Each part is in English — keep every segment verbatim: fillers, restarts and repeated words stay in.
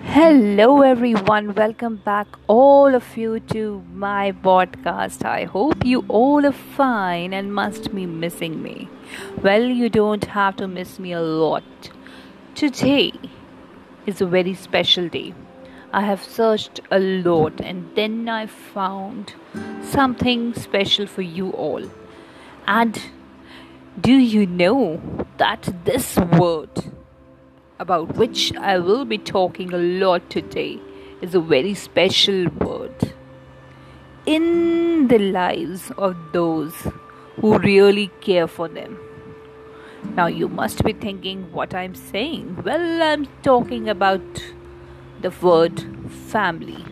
Hello, everyone. Welcome back, all of you, to my podcast. I hope you all are fine and must be missing me. Well, you don't have to miss me a lot. Today is a very special day. I have searched a lot and then I found something special for you all. And do you know that this word about which I will be talking a lot today is a very special word in the lives of those who really care for them. Now, you must be thinking what I'm saying. Well, I'm talking about the word family.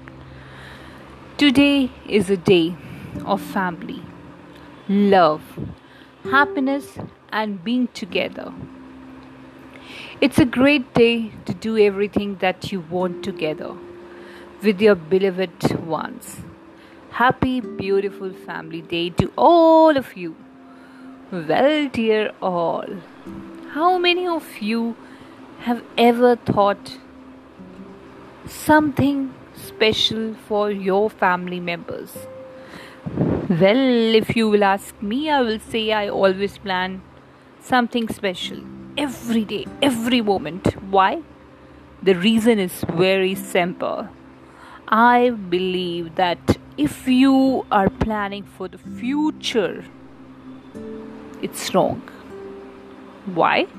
Today is a day of family, love, happiness, and being together. It's a great day to do everything that you want together with your beloved ones. Happy, beautiful family day to all of you. Well, dear all, how many of you have ever thought something special for your family members? Well, if you will ask me, I will say I always plan something special every day, every moment. Why? The reason is very simple. I believe that if you are planning for the future, it's wrong. Why?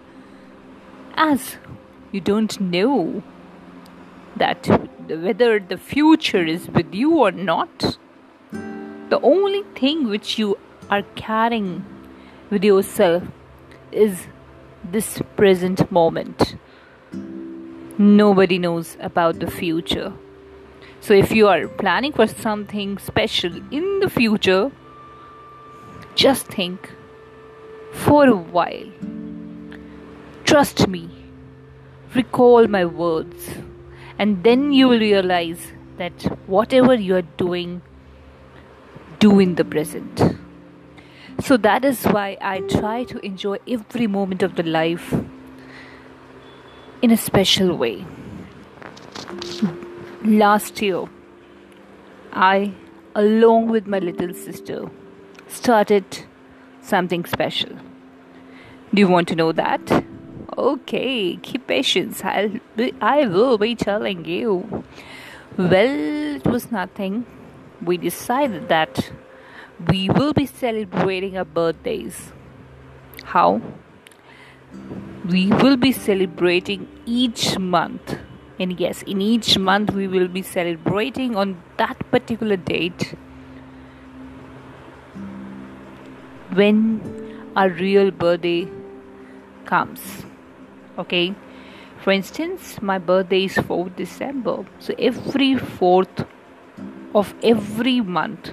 As you don't know that whether the future is with you or not. The only thing which you are carrying with yourself is this present moment. Nobody knows about the future. So if you are planning for something special in the future, just think for a while. Trust me. Recall my words. And then you will realize that whatever you are doing, do in the present. So that is why I try to enjoy every moment of the life in a special way. Last year, I, along with my little sister, started something special. Do you want to know that? Okay, keep patience. I'll be, I will be telling you. Well, it was nothing. We decided that we will be celebrating our birthdays. How? We will be celebrating each month. And yes, in each month we will be celebrating on that particular date when our real birthday comes. Okay? For instance, my birthday is fourth December. So every fourth of every month,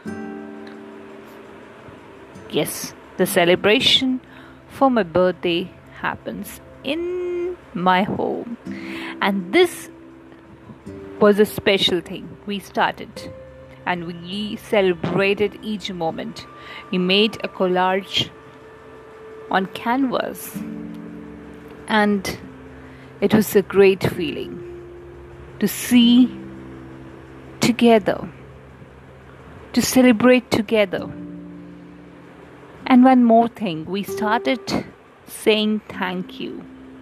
yes, the celebration for my birthday happens in my home. And this was a special thing we started. And we celebrated each moment. We made a collage on canvas. And it was a great feeling to see together, to celebrate together. And one more thing, we started saying thank you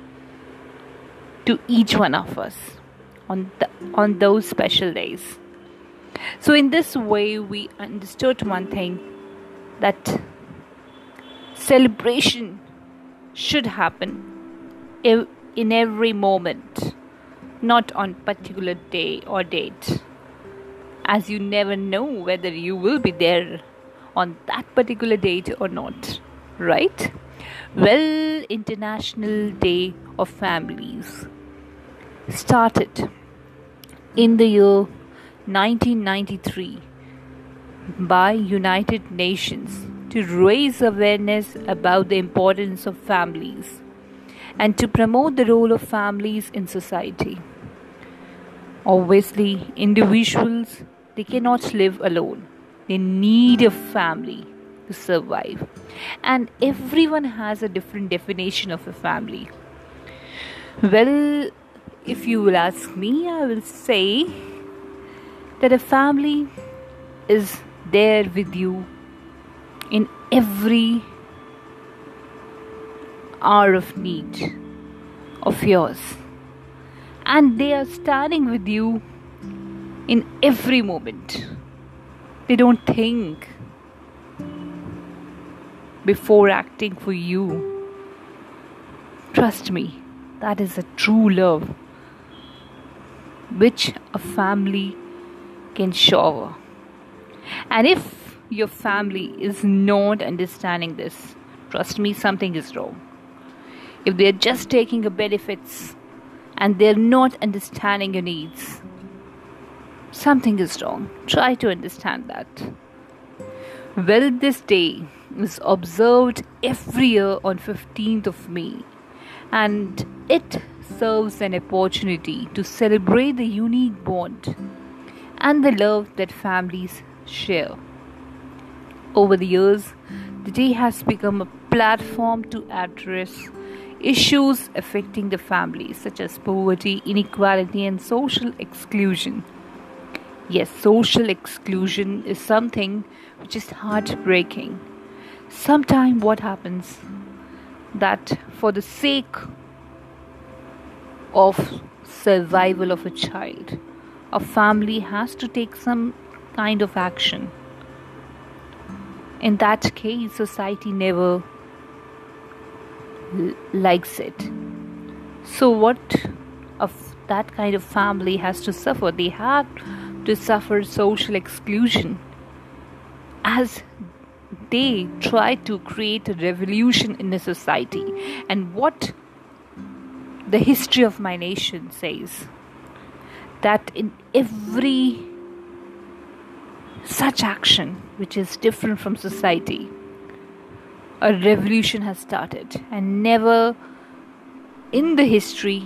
to each one of us on the, on those special days. So in this way, we understood one thing, that celebration should happen in every moment, not on particular day or date, as you never know whether you will be there on that particular date or not, right? Well, International Day of Families started in the year nineteen ninety-three by United Nations to raise awareness about the importance of families and to promote the role of families in society. Obviously, individuals, they cannot live alone. They need a family to survive. And everyone has a different definition of a family. Well, if you will ask me, I will say that a family is there with you in every hour of need of yours, and they are standing with you in every moment. They don't think before acting for you. Trust me, that is a true love which a family can shower. And if your family is not understanding this, trust me, something is wrong. If they are just taking your benefits and they are not understanding your needs, something is wrong. Try to understand that. Well, this day is observed every year on fifteenth of May, and it serves an opportunity to celebrate the unique bond and the love that families share. Over the years, the day has become a platform to address issues affecting the family, such as poverty, inequality, and social exclusion. Yes, social exclusion is something which is heartbreaking. Sometimes what happens that for the sake of survival of a child, a family has to take some kind of action. In that case, society never l- likes it. So what of that kind of family has to suffer? They have to suffer social exclusion as they try to create a revolution in the society. And what the history of my nation says, that in every such action which is different from society, a revolution has started, and never in the history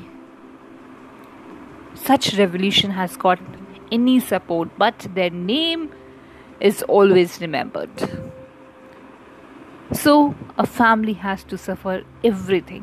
such revolution has got any support, but their name is always remembered. So a family has to suffer everything.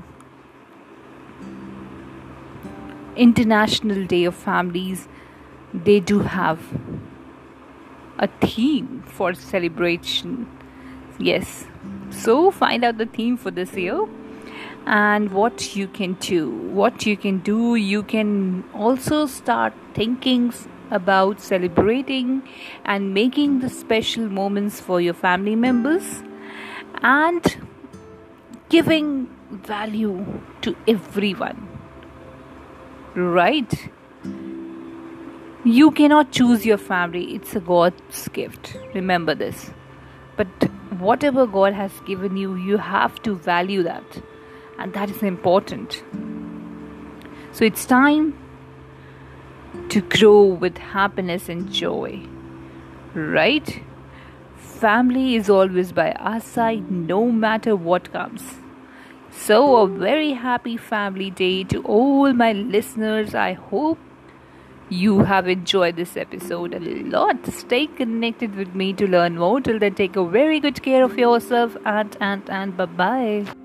International Day of Families, they do have a theme for celebration. Yes, so find out the theme for this year and what you can do. What you can do, you can also start thinking about celebrating and making the special moments for your family members and giving value to everyone. Right? You cannot choose your family, it's a God's gift. Remember this. But whatever God has given you, you have to value that, and that is important. So it's time to grow with happiness and joy. Right? Family is always by our side no matter what comes. So a very happy family day to all my listeners. I hope you have enjoyed this episode a lot. Stay connected with me to learn more. Till then, take a very good care of yourself, and and and bye bye.